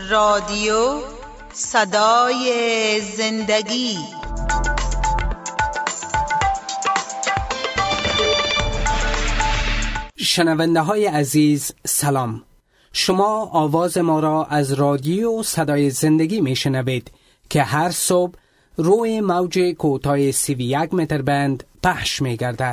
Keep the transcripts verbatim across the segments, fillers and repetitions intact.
رادیو صدای زندگی. شنونده های عزیز سلام، شما آواز ما را از رادیو صدای زندگی می شنوید که هر صبح روی موج کوتاه سی و یک متر بند پخش می گردد.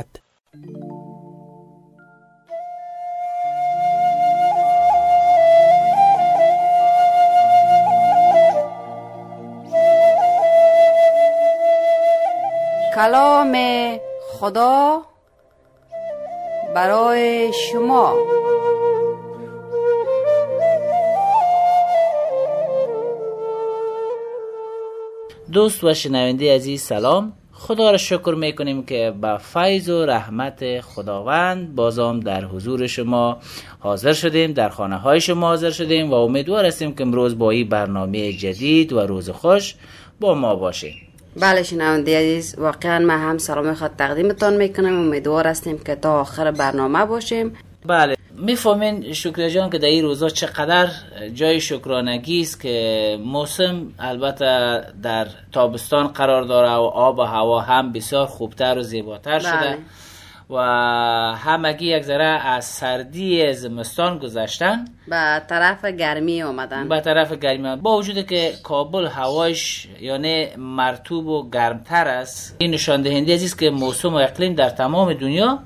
کلام خدا برای شما. دوست و شنونده عزیز سلام، خدا را شکر میکنیم که با فیض و رحمت خداوند بازم در حضور شما حاضر شدیم، در خانه های شما حاضر شدیم و امیدوار هستیم که امروز با این برنامه جدید و روز خوش با ما باشیم. بله شنونده عزیز، واقعا ما هم سلام خود تقدیمتان میکنم، امیدوار هستیم که تا آخر برنامه باشیم. بله میفهمین شکر جان که در این روزا چقدر جای شکرانگی است که موسم البته در تابستان قرار داره و آب و هوا هم بسیار خوبتر و زیباتر شده. بله. و همگی یک ذره از سردی زمستان گذشتن به طرف گرمی آمدن. به طرف گرمی آمدن. با وجود که کابل هواش یعنی مرطوب و گرمتر است، این نشان دهنده است که موسم و اقلیم در تمام دنیا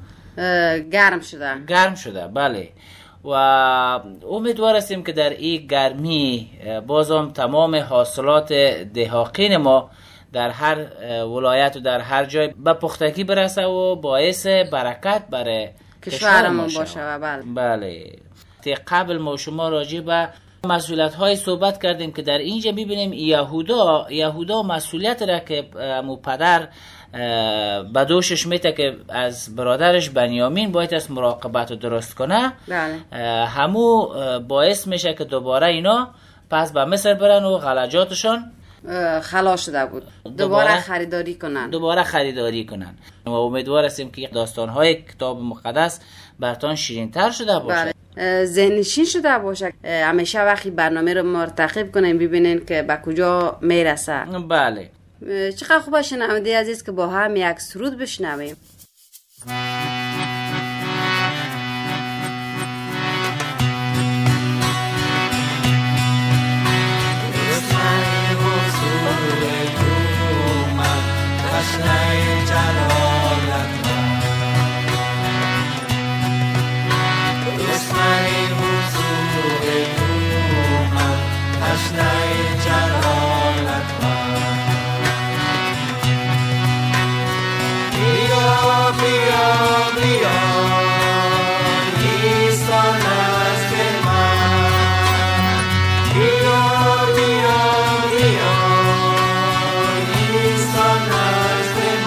گرم شده. گرم شده بله. و امیدوار هستیم که در این گرمی بازم تمام حاصلات دهاقین ما در هر ولایت و در هر جای به پختگی برسه و باعث برکت برای کشورمون باشه. و بله بله قبل ما شما راجع به مسئولیت های صحبت کردیم که در اینجا ببینیم یهودا یهودا مسئولیت را که مو پدر به دوشش میته که از برادرش بنیامین باید از مراقبت رو درست کنه. بله. همو باعث میشه که دوباره اینا پس به مصر برن و غلجاتشان خلاص شده بود، دوباره, دوباره خریداری کنن دوباره خریداری کنن و امیدوار هستیم که داستان‌های کتاب مقدس براتون شیرین‌تر شده باشه. بله. ذهن‌نشین شده باشه. همیشه وقتی برنامه رو مرتقب کنیم ببینین که به کجا میرسه. بله. چقدر خوبه شنونده عزیز که با هم یک سرود بشنویم. Bye.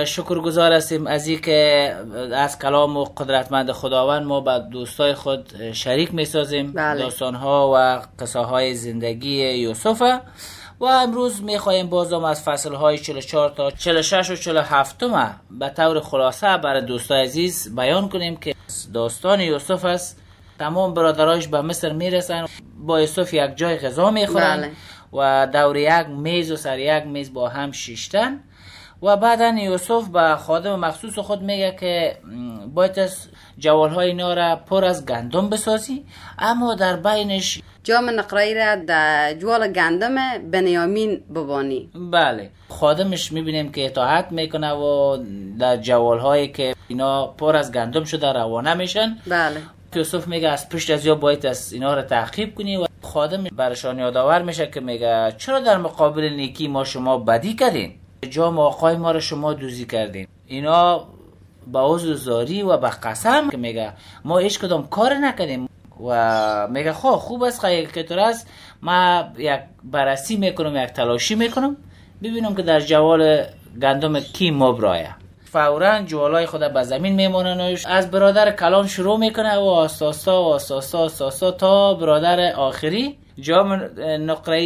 شکرگزار هستیم از این که از کلام و قدرتمند خداوند ما با دوستای خود شریک میسازیم. بله. داستانها و قصه های زندگی یوسف و امروز میخوایم بازم از فصل های چهل و چهار تا چهل و شش و چهل و هفت به طور خلاصه برای دوستای عزیز بیان کنیم که داستان یوسف است. تمام برادرایش به مصر میرسن، با یوسف یک جای غذا میخورن. بله. و دور یک میز و سر یک میز با هم شیشتن و بعدا یوسف به خادم مخصوص خود میگه که باید از جوالهای اینا را پر از گندم بسازی، اما در بینش جام نقره‌ای را در جوال گندم بنیامین ببانی. بله. خادمش میبینیم که اطاعت میکنه و در جوالهایی که اینا پر از گندم شده روانه میشن. بله. یوسف میگه از پشت از یا باید از اینا را تعقیب کنی و خادم برشان یادآور میشه که میگه چرا در مقابل نیکی ما شما بدی کردین؟ جام آقای ما را شما دوزی کردین. اینا با عذر زاری و با قسم که میگه ما هیچ کدام کار نکردیم و میگه خب خوب است که تو است، ما یک بررسی میکنم، یک تلاشی میکنم ببینم که در جوال گندم کی مبرایه. فوراً جوالای خود به زمین میمونن، از برادر کلان شروع میکنه و آساسا و آساسا آساسا تا برادر آخری جام نقره‌ای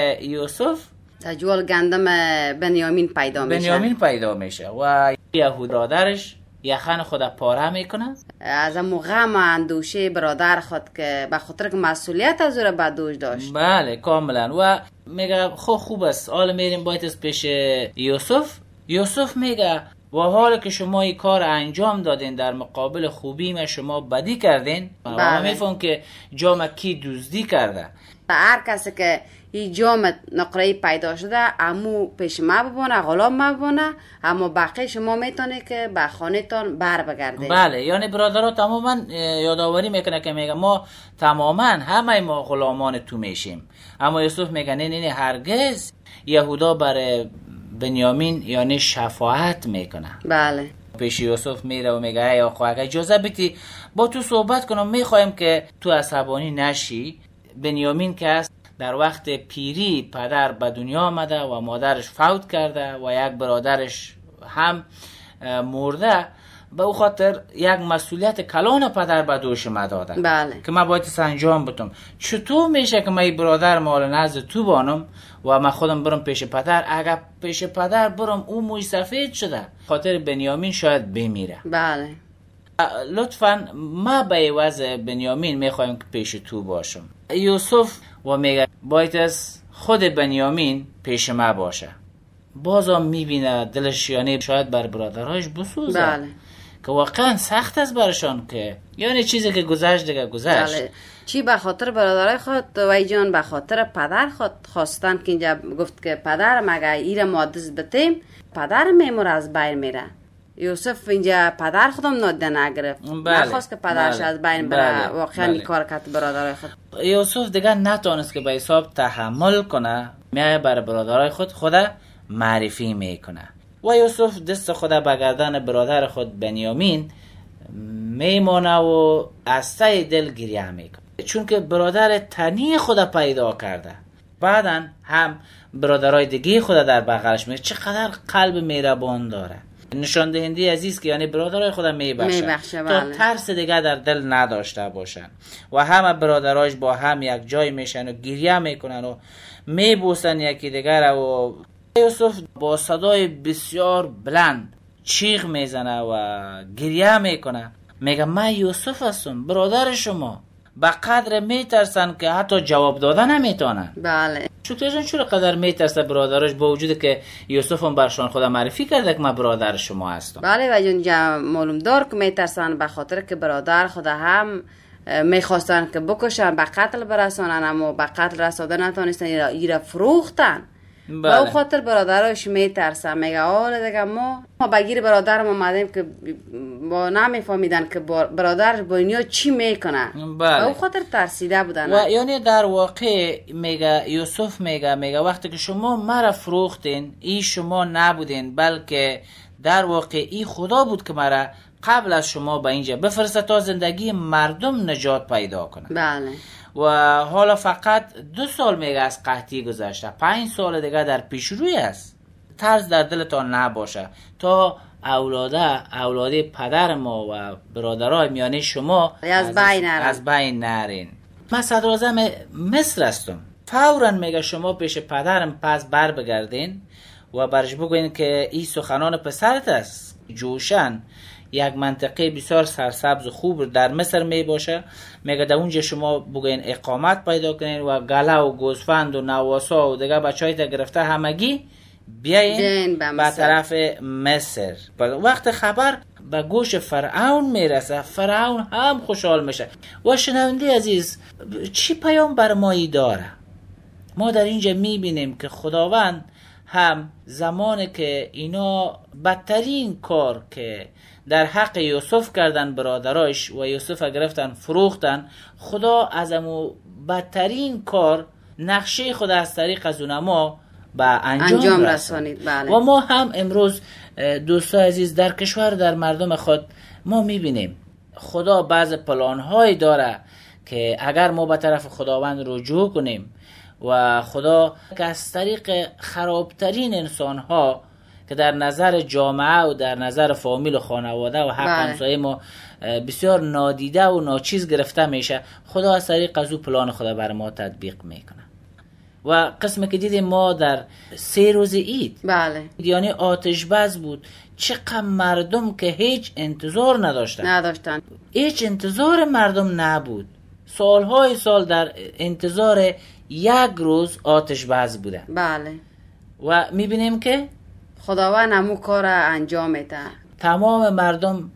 یوسف در جوال گندم بنیامین پیدا میشه. بنیامین پیدا میشه و یهود برادرش یخن خود پاره میکنه از امو غم و اندوشه برادر خود که به خاطر که مسئولیت از او را به دوش داشت. بله کاملا. و میگه خب خوب است، حالا میریم باید از پیش یوسف. یوسف میگه و حالا که شما این کار انجام دادین در مقابل خوبی ما شما بدی کردین. بله. و میفهم که جام کی دزدی کرده. هر کسی که این جام نقره‌ای پیدا شده امو پیش ما ببونه، غلام ما ببونه، اما بقیه شما میتونه که به خانه تان بر بگردید. بله. یعنی برادرها تماما یادآوری میکنه که میگه ما تماما همه ما غلامان تو میشیم، اما یوسف میگه نه نه نه هرگز. یهودا برای بنیامین یعنی شفاعت میکنه. بله. پیش یوسف میره و میگه ای آقا اگه اجازه بدی با تو صحبت کنم، میخوایم که تو عصبانی نشی. بنیامین که است در وقت پیری پدر به دنیا آمده و مادرش فوت کرده و یک برادرش هم مرده، به او خاطر یک مسئولیت کلان پدر به دوش ما داده. بله. که ما باید انجام بدم. چطور میشه که من برادر مال نزد تو بانم و من خودم برم پیش پدر؟ اگر پیش پدر برم او موی سفید شده، خاطر بنیامین شاید بمیره. بله. لطفاً ما به عوض بنیامین میخوایم که پیش تو باشم. یوسف و میگه باید از خود بنیامین پیش ما باشه. بازم میبینه دلش یعنی شاید بر برادرهاش بسوزه. بله. که واقعا سخت است برشان که یعنی چیزی که گذشت دیگه گذشت. بله. چی به خاطر برادرای خود وای جان به خاطر پدر خود خواستن که اینجا گفت که پدر مگه ایره مادز بتیم پدر میمور از بین میره. یوسف اینجا پدر خودم ناده نگرفت. بله. نخواست که پدرش بله. از بین بره. بله. واقعا بله. این کار کرد برادرای خود. یوسف دیگه نتونست که به حساب تحمل کنه، میای بر برادرای خود خود معرفی میکنه و یوسف دست خود به گردن برادر خود بنیامین میمونه و از ته دل گریه میکنه، چون که برادر تنی خود پیدا کرده. بعدا هم برادرای دیگه خود در بغلش میگه چقدر قلب مهربان داره. نشان دهنده عزیز که یعنی برادرای خود میبخشه میبخشه. تا بله. ترس دیگه در دل نداشته باشن و همه برادرایش با هم یک جای میشن و گریه میکنن و میبوسن یکی دیگر و یوسف با صدای بسیار بلند چیغ میزنه و گریه میکنه. میگه من یوسف هستم برادر شما. به قدر میترسن که حتی جواب داده نمیتونن. بله. شکرشون چرا قدر میترسه برادرش با وجود که یوسف هم برشان خدا معرفی کرده که من برادر شما هستم. بله و جان معلوم دار که میترسن به خاطر که برادر خدا هم میخواستن که بکشن به قتل برسانن، اما به قتل رساده نتونستن، ایره فروختن. بله. با او خاطر برادرش میترسن. میگه آله دیگه ما ما بگیر برادرم اومدیم که با نمیفهمیدن که برادرش با اینیا چی میکنه. بله. با او خاطر ترسیده بودن. و یعنی در واقع میگه یوسف میگه میگه وقتی که شما مرا فروختین ای شما نبودین، بلکه در واقع ای خدا بود که مرا قبل از شما به اینجا بفرسته تا زندگی مردم نجات پیدا کنه. بله. و حالا فقط دو سال میگه از قحطی گذشته، پنج سال دیگه در پیش روی است. ترس در دلتان نباشه تا اولاده اولاده پدر ما و برادرای میانه شما از بین نرن از بین نرین. من صدراعظم مصر هستم، فوراً میگه شما پیش پدرم پس بر بگردین و برش بگوین که این سخنان پسرت است. جوشن یک منطقه بسیار سرسبز و خوب در مصر می باشه، میگه در اونجا شما بگوین اقامت پیدا کنین و گله و گوسفند و نواسا و دیگه بچهای تا گرفته همگی بیاین به طرف مصر. وقت خبر به گوش فرعون میرسه، فرعون هم خوشحال میشه. و شنونده عزیز، چی پیام بر مایی داره؟ ما در اینجا میبینیم که خداوند هم زمانی که اینا بدترین کار که در حق یوسف کردن برادرایش و یوسف گرفتن فروختن، خدا از امو بدترین کار نقشه خدا از طریق از اونما به انجام, انجام رسانید. بله. و ما هم امروز دوستان عزیز در کشور در مردم خود ما میبینیم خدا بعض پلان‌های داره که اگر ما به طرف خداوند رجوع کنیم و خدا که از طریق خرابترین انسان‌ها که در نظر جامعه و در نظر فامیل و خانواده و حق همسایه ما بسیار نادیده و ناچیز گرفته میشه، خدا از طریق از او پلان خدا بر ما تطبیق میکنه. و قسمی که دیدیم ما در سه روز عید، بله، یعنی آتش بس بود، چقدر مردم که هیچ انتظار نداشتن نداشتن هیچ انتظار مردم نبود، سالهای سال در انتظار یک روز آتش بس بوده. بله. و میبینیم که خداوند همو کار انجام میده. تمام مردم،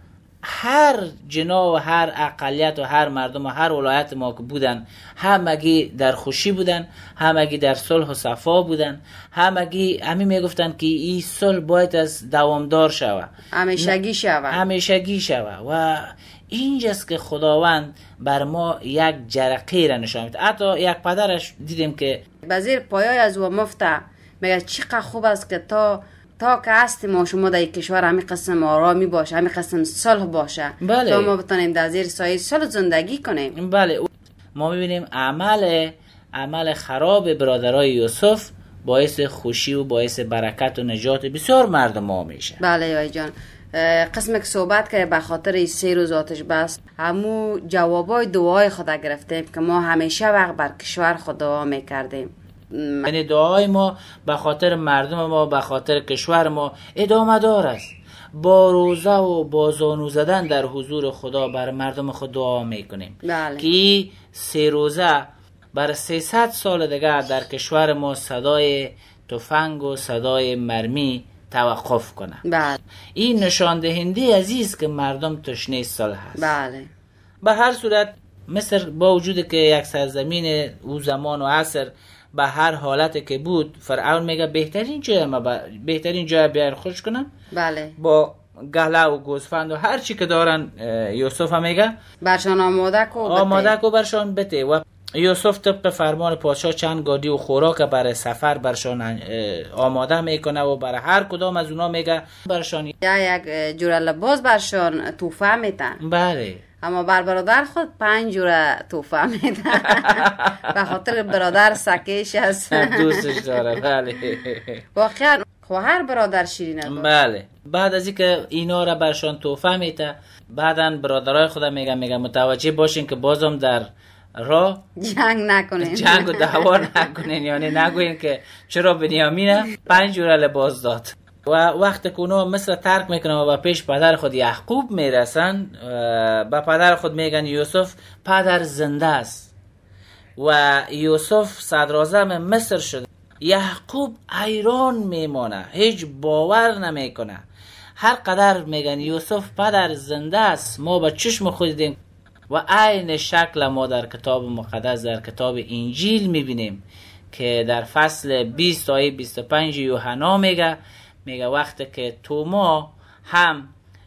هر جنا و هر اقلیت و هر مردم و هر ولایت ما که بودن، همگی در خوشی بودن، همگی در صلح و صفا بودن، همگی همین میگفتن که این صلح باید از دوامدار شوه، همیشگی شوه همیشگی شوه. و اینجاست که خداوند بر ما یک جرقه را نشان میده. حتی یک پدرش دیدیم که وزیر پایای از و مفته میگه چقدر خوب است که تا تا که هستیم ما شما در کشور همین قسم آرامی باشه، همین قسم صلح باشه، بله. تا ما بتونیم در زیر سایه صلح زندگی کنیم. بله. ما میبینیم عمل عمل خراب برادرای یوسف باعث خوشی و باعث برکت و نجات بسیار مردم ما میشه. بله یای جان، قسم که صحبت که به خاطر این سه روز آتش بس همو جوابای دعای خدا گرفتیم که ما همیشه وقت بر کشور خدا میکردیم. یعنی دعای ما به خاطر مردم ما، به خاطر کشور ما ادامه دار است. با روزه و با زانو زدن در حضور خدا بر مردم خود دعا میکنیم. بله. که سه روزه بر سیصد سال دیگه در کشور ما صدای تفنگ و صدای مرمی توقف کنه. بله. این نشان دهنده عزیز که مردم تشنه صلح هست. بله. به هر صورت مصر با وجود که یک سرزمین او زمان و عصر به هر حالت که بود، فرعون میگه بهترین جای ما با... بهترین جای بیار خوش کنم. بله. با گله و گوسفند و هر چی که دارن یوسف هم میگه برشان آماده کو بته. آماده کو برشان بته. و یوسف طبق فرمان پادشاه چند گادی و خوراک برای سفر برشان آماده میکنه و برای هر کدام از اونا میگه برشان یا یک جور لباس برشان توفه میتن. بله. اما بر برادر خود پنج جوره توفه میده به خاطر برادر سکیش هست دوستش داره. بله. واقعا هر برادر شیرینه بود. بله. بعد از اینکه اینا را برشان توفه میده، بعدن برادرای خدا میگن میگن متوجه باشین که بازم در راه جنگ نکنین، جنگ و دعوا نکنین، یعنی نگوین که چرا بنیامین پنج جوره لباس داد. و وقتی که اونا مصر ترک میکنن و به پیش پدر خود یعقوب میرسن، به پدر خود میگن یوسف پدر زنده است و یوسف صدراعظم مصر شده. یعقوب حیران میمانه، هیچ باور نمیکنه. هر قدر میگن یوسف پدر زنده است، ما به چشم خود دیدیم. و عین شکل ما در کتاب مقدس در کتاب انجیل میبینیم که در فصل بیست آیه بیست و پنج یوحنا میگه میگه وقتی که توما هم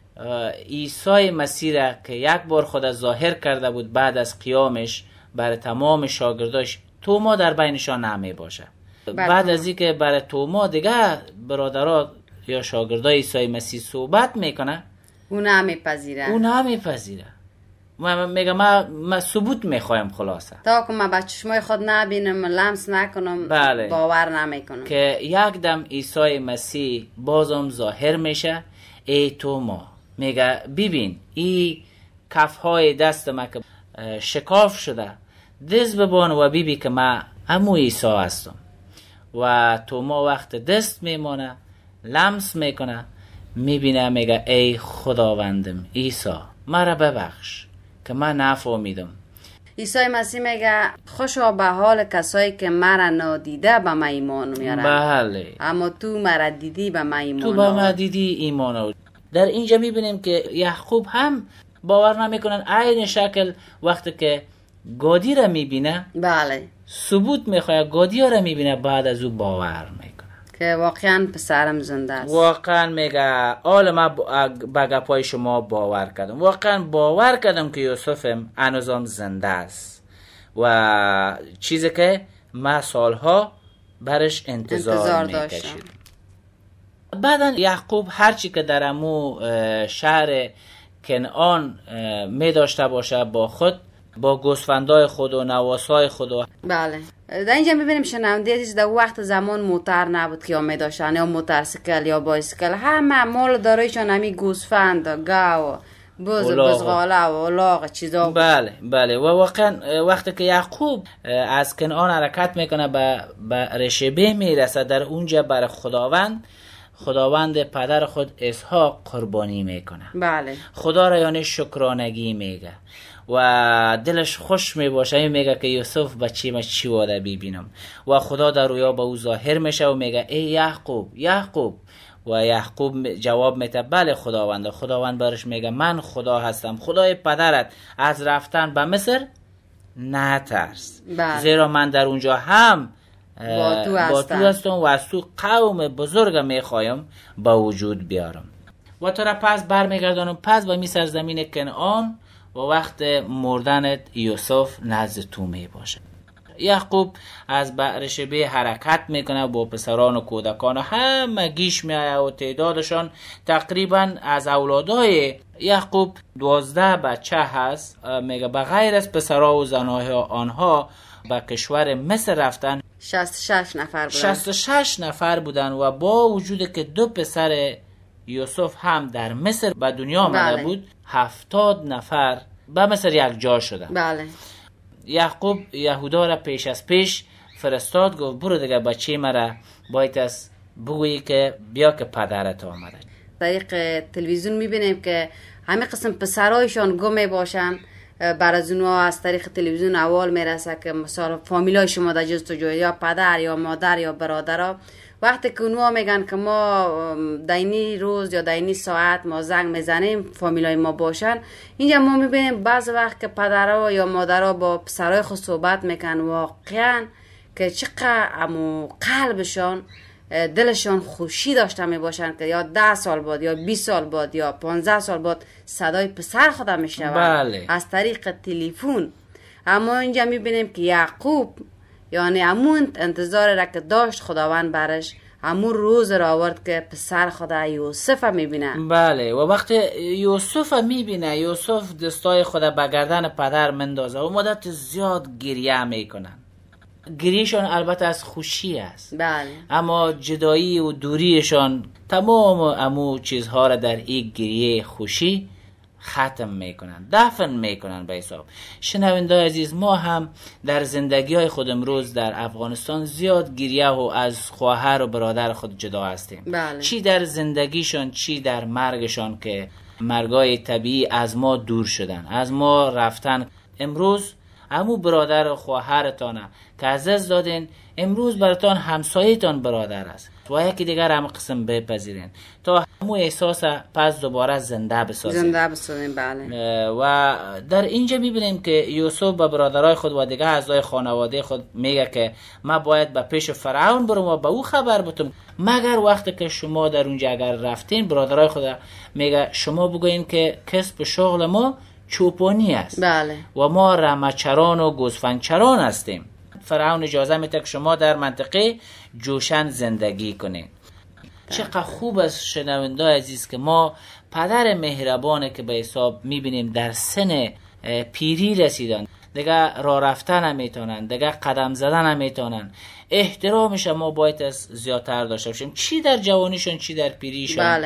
عیسی مسیح را که یک بار خود ظاهر کرده بود بعد از قیامش برای تمام شاگرداش، توما در بینشان نمی باشه. بعد از اینکه برای توما دیگه برادرها یا شاگردای عیسی مسیح صحبت میکنه، اون نمیپذیره اون نمیپذیره. من میگم ما ما ثبوت میخوایم خلاصه تا که ما با چشمای خود نبینم، لمس نکنم، بله. باور نمیکنم که یک دم عیسی مسیح بازم ظاهر میشه. ای تو ما، میگه ببین ای کف های دست ما که شکاف شده، دست ببان و ببین که ما همو عیسی هستم. و تو ما وقت دست میمانه لمس میکنه، میبینه میگه ای خداوندم عیسی مرا ببخش که من نفهمیدم. عیسی مسیح میگه خوشا به حال کسایی که مرا نادیده به من ایمان میارن. بله. اما تو مرا دیدی به من ایمان تو به من دیدی ایمان آوردی. در اینجا میبینیم که یعقوب هم باور نمیکنن، عین شکل وقتی که گادی را میبینه بله ثبوت میخواد، گادی را میبینه بعد از او باور میکنه که واقعا پسرم زنده است. واقعا میگه آل ما به گپای شما باور کردم، واقعا باور کردم که یوسفم هنوزم زنده است و چیزی که ما سالها برش انتظار, انتظار میکشید. بعدا یعقوب هرچی که در امو شهر کنعان می داشته باشه با خود، با گوسفندای خود و نواسای خود و بله. در اینجا میبینیم شنونده عزیز در وقت زمان موتر نبود که یا می داشتن یا موترسیکل یا بایسیکل، همه مال دارایشان همی گوسفند و گاو بز بزغاله و الاغ چیزا. بله بله. و واقعا وقتی که یعقوب از کنعان حرکت میکنه به رشبه میرسه، در اونجا بر خداوند خداوند پدر خود اسحاق قربانی میکنه. بله. خدا را یعنی شکرانگی میگه و دلش خوش میباشه، میگه که یوسف بچه ما چی واده ببینم. و خدا در رویا به او ظاهر میشه و میگه ای یعقوب یعقوب. و یعقوب جواب میده بله خداوند. خداوند برش میگه من خدا هستم، خدای پدرت، از رفتن به مصر نترس. بله. زیرا من در اونجا هم با تو هستم, با تو هستم و از تو قوم بزرگ میخوایم با وجود بیارم و تو را پس برمیگردانم پس به می سرزمین کنعان و وقت مردنت یوسف نزد تو می باشه. یعقوب از بئرشبه حرکت میکنه با پسران و کودکان و همه گیش میآید و تعدادشان تقریبا از اولادای یعقوب دوازده بچه هست. میگه بغیر از پسرها و زنهای آنها به کشور مصر رفتن شصت و شش نفر بودن. شصت و شش نفر بودن و با وجود که دو پسر یوسف هم در مصر به دنیا آمده بله. بود، هفتاد نفر به مصر یک جا شدن. بله. یعقوب یهودا را پیش از پیش فرستاد، گفت برو دیگه بچه مرا باید از بگویی که بیا که پدرت آمده. طریق تلویزیون میبینیم که همه قسم پسرایشان گم باشن، بر از اونها از طریق تلویزیون اول میرسه که مثلا فامیلای شما در جستجو یا پدر یا مادر یا برادرها، وقتی که اونها میگن که ما دینی روز یا دینی ساعت ما زنگ میزنیم فامیلای ما باشن، اینجا ما میبینیم بعض وقت که پدرها یا مادرها با پسرای خود صحبت میکنن، واقعا که چقدر امو قلبشان دلشان خوشی داشته می باشن که یا ده سال بعد یا بیست سال بعد یا پانزده سال بعد صدای پسر خودم میشنون. بله. از طریق تلفن. اما اینجا میبینیم که یعقوب یعنی همون انتظار را که داشت خداوند برش، همون روز را آورد که پسر خدا یوسف میبینه. بله. و وقتی یوسف میبینه، یوسف دستای خدا به گردن پدر مندازه و مدت زیاد گریه میکنن. گریهشان البته از خوشی است. بله. اما جدایی و دوریشان تمام امو چیزها را در این گریه خوشی ختم میکنن، دفن میکنن به حساب. شنوندگان عزیز، ما هم در زندگی های خود امروز در افغانستان زیاد گریه و از خواهر و برادر خود جدا هستیم. بله. چی در زندگیشان چی در مرگشان که مرگای طبیعی از ما دور شدن، از ما رفتن. امروز امو برادر و خواهرتانه که عزیز دادین، امروز براتان همسایتان برادر است و یکی دیگر هم قسم بپذیرین تا همو احساس پس دوباره زنده بسازین. زنده بسازین. بله. و در اینجا میبینیم که یوسف به برادرای خود و دیگر اعضای خانواده خود میگه که ما باید به پیش فرعون برم و به او خبر بدم، مگر وقتی که شما در اونجا اگر رفتین، برادرای خود میگه شما بگوین که کسب شغل ما چوپانی است. بله. و ما رمچران و گوسفندچران هستیم. فرعون اجازه میده که شما در منطقه جوشن زندگی کنین. چقدر خوب است شنوندگان عزیز که ما پدر مهربانه که به حساب میبینیم در سن پیری رسیدن، دیگه راه رفتن هم میتونن، دیگه قدم زدن هم میتونن. احترامش ما باید از زیادتر داشته باشیم، چی در جوانیشون چی در پیریشون. بله.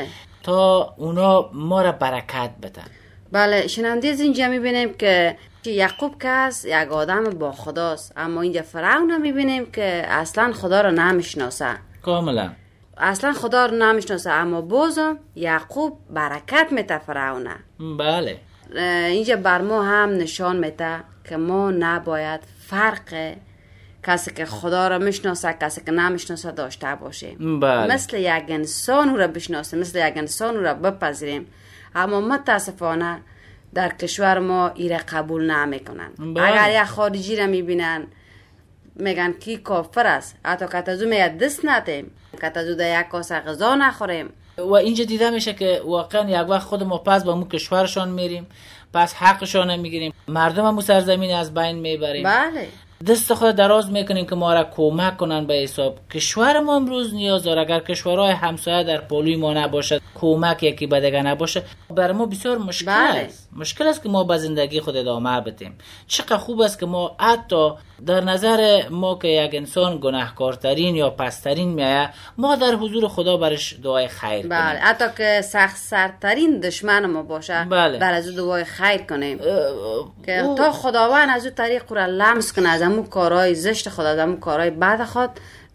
تا اونا ما را برکت بدن. بله، شنونده از اینجا میبینیم که یعقوب که از یک آدم با خداست، اما اینجا فرعون میبینیم که اصلا خدا رو نمیشناسه. کاملا اصلا خدا رو نمیشناسه، اما بازم یعقوب برکت میده فرعونه. بله، اینجا بر ما هم نشان میده که ما نباید فرق کسی که خدا را میشناسه کسی که نمیشناسه داشته باشیم. بله. مثل یک انسان او را بشناسیم، مثل یک انسان او را بپذیریم، اما متاسفانه در کشور ما ایره قبول نمیکنن. بله. اگر یک خارجی را میبینن میگن کی کافر است، حتی که تازو میگه دست ندیم، که تازو در یک کاسه غذا نخوریم. و اینجا دیده میشه که واقعا یک وقت خود ما پس با مو کشورشان میریم، پس حقشان میگیریم، مردم هم سرزمین از بین میبریم. بله، دست خود دراز میکنیم که ما را کمک کنن به حساب. کشور ما امروز نیاز داره. اگر کشورهای همسایه در پولوی ما نباشد، کمک یکی به دیگر نباشد، برای ما بسیار مشکل بله. است. مشکل است که ما به زندگی خود ادامه بدیم. چقدر خوب است که ما حتی در نظر ما که یک انسان گناهکارترین یا پسترین میایه، ما در حضور خدا برش دعای خیر کنیم. بله، حتی که سخت سرترین دشمن ما باشه، بله. در از او دعای خیر کنیم که تا خداوند از او طریق را لمس کنه، از همون کارهای زشت خود، از همون کارهای بد خود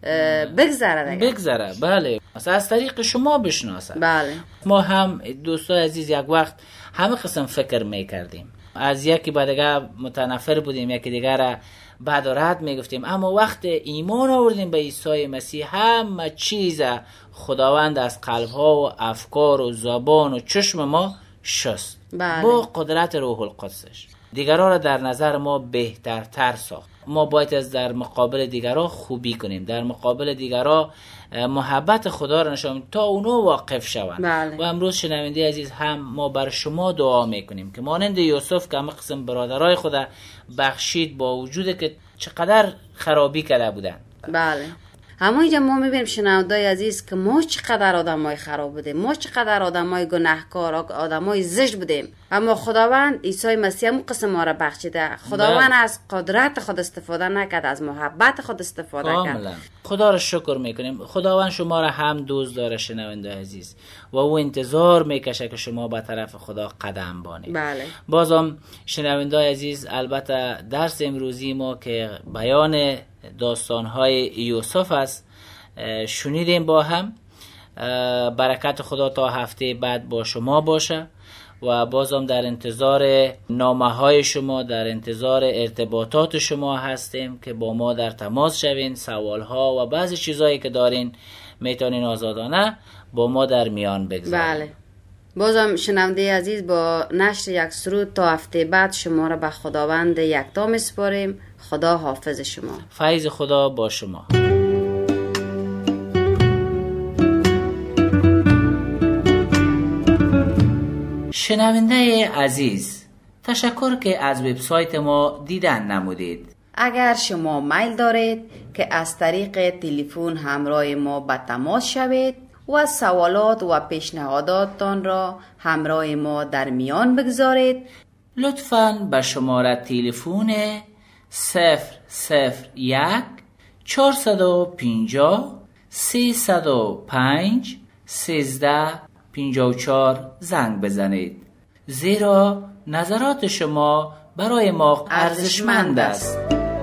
بگذره دیگه. بگذره. بله، مثلا از طریق شما بشناسه. بله. ما هم دوستای عزیز یک وقت همه قسم فکر میکردیم، از یکی به دیگر متنفر بودیم، یکی دیگر را بد و رد میگفتیم، اما وقت ایمان آوردیم به عیسی مسیح، همه چیز خداوند از قلبها و افکار و زبان و چشم ما شست. بله. با قدرت روح القدسش دیگرها را در نظر ما بهترتر ساخت. ما باید از در مقابل دیگرها خوبی کنیم، در مقابل دیگرها محبت خدا را نشان تا اونا واقف شوند. بله. و امروز شنونده عزیز، هم ما بر شما دعا میکنیم که مانند یوسف که همه قسم برادرای خدا بخشید، با وجود که چقدر خرابی کرده بودن. بله. اما اینجا ما میبینیم شنوندای عزیز که ما چقدر آدمای خراب بودیم، ما چقدر آدمای گناهکار، آدمای زشت بودیم، اما خداوند عیسی مسیح هم قسم ما را بخشیده. خداوند بله. از قدرت خود استفاده نکرد، از محبت خود استفاده کاملا. کرد. خدا را شکر میکنیم. خداوند شما را هم دوست داره شنونده عزیز، و او انتظار میکشه که شما به طرف خدا قدم بانید. بله. بازم شنونده عزیز، البته درس امروزی ما که بیان داستان‌های یوسف است شنیدیم با هم. برکت خدا تا هفته بعد با شما باشه و بازم در انتظار نامه‌های شما، در انتظار ارتباطات شما هستیم که با ما در تماس شوین، سوال‌ها و بعضی چیزایی که دارین میتونین آزادانه با ما در میان بگذارین. بله. بازم شنونده عزیز، با نشر یک سرود تا هفته بعد شما را به خداوند یکتا میسپاریم. خدا حافظ شما. فیض خدا با شما. شنونده عزیز، تشکر که از وبسایت ما دیدن نمودید. اگر شما میل دارید که از طریق تلفن همراه ما به تماس شوید و سوالات و پیشنهاداتتان را همراه ما در میان بگذارید، لطفاً به شماره تلفن صفر صفر یک چهارصد و پنجاه سیصد و پنج سیزده پنجاه و چهار زنگ بزنید، زیرا نظرات شما برای ما ارزشمند است.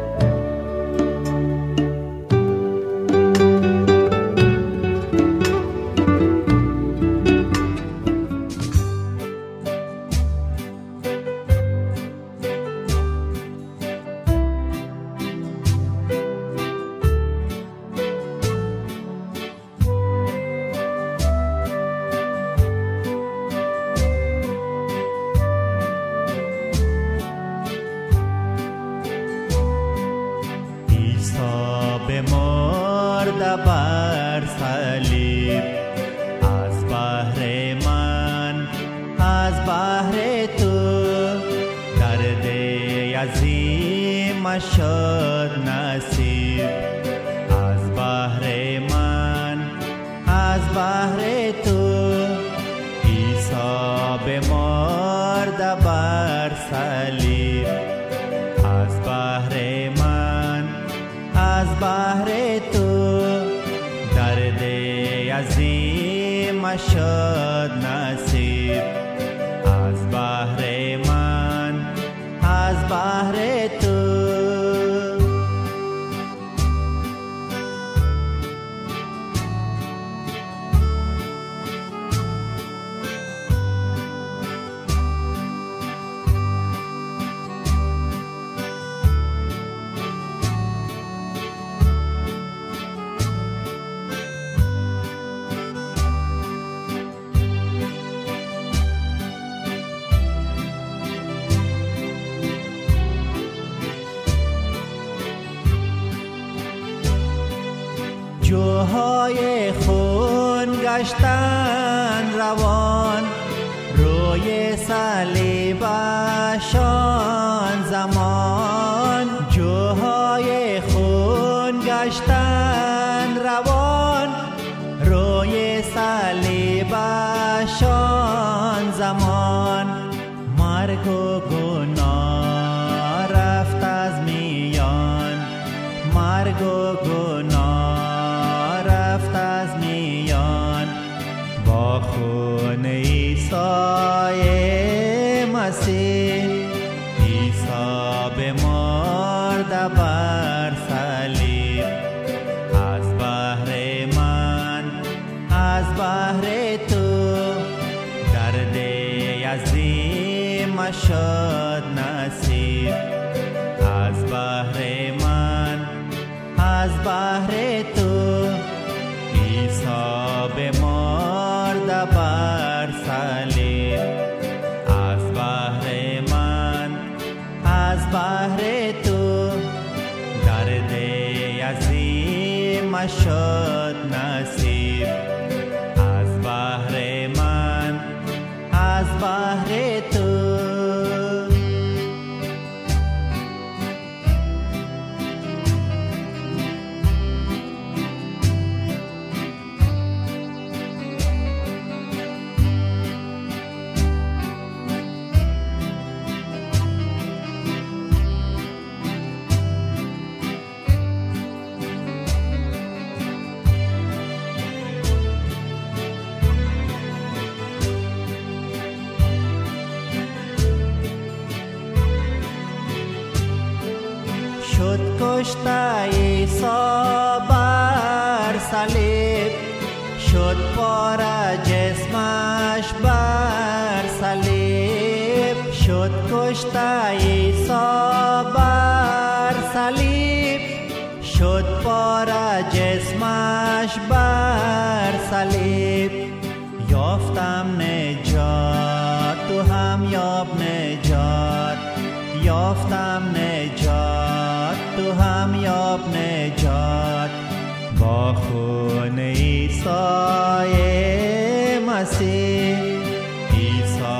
بر صلیب از بهر من، از بهر تو درد عظیم شد نصیب. از بهر من، از بهر تو عیسی بمرد بر صلیب. از بهر من، از بهر تو درد عظیم شد نصیب از بحر من از بحر تو. جوهای خون گشتن روان روی صلیبشان زمان. جوهای خون گشتن روان روی صلیبشان زمان. مرگ و گناه رفت از میان، مرگ و گناه رفت از میان. با خون عیسی مسیح عیسی بمرد بر صلیب از بحر من از بحر تو. درد عظیم شد نصیب از بحر من از بحر تو. عیسی بمرد بر صلیب از بحر من از بحر تو. درد عظیم شد نصیب از بحر من از بحر تو. شد کشته عیسی بر صلیب، شد پاره جسمش بر صلیب. شد کشته عیسی بر صلیب، شد پاره جسمش بر صلیب. یافتم نجات تو هم یاب نجات، یافتم نجات تو هم یاب نجات. با خون عیسی مسیح عیسی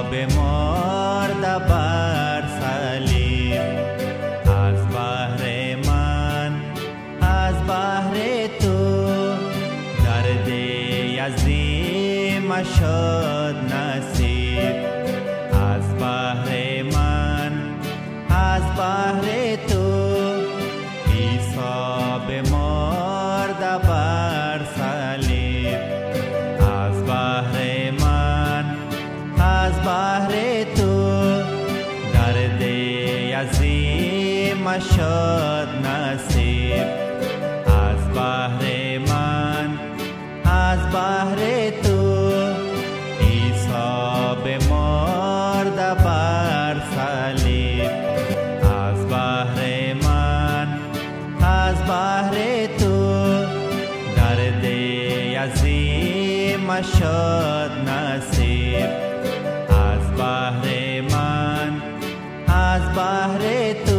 بمرد بر صلیب از بحر من از بحر تو. درد عظیم شد نصیب از بحر من از بحر تو. عیسی بمرد بر صلیب از بحر من از بحر تو. درد عظیم شد نصیب از بحر من از بحر تو. عیسی بمرد بر صلیب از بحر من از بحر تو. درد عظیم شد نصیب از بحر من از بحر تو.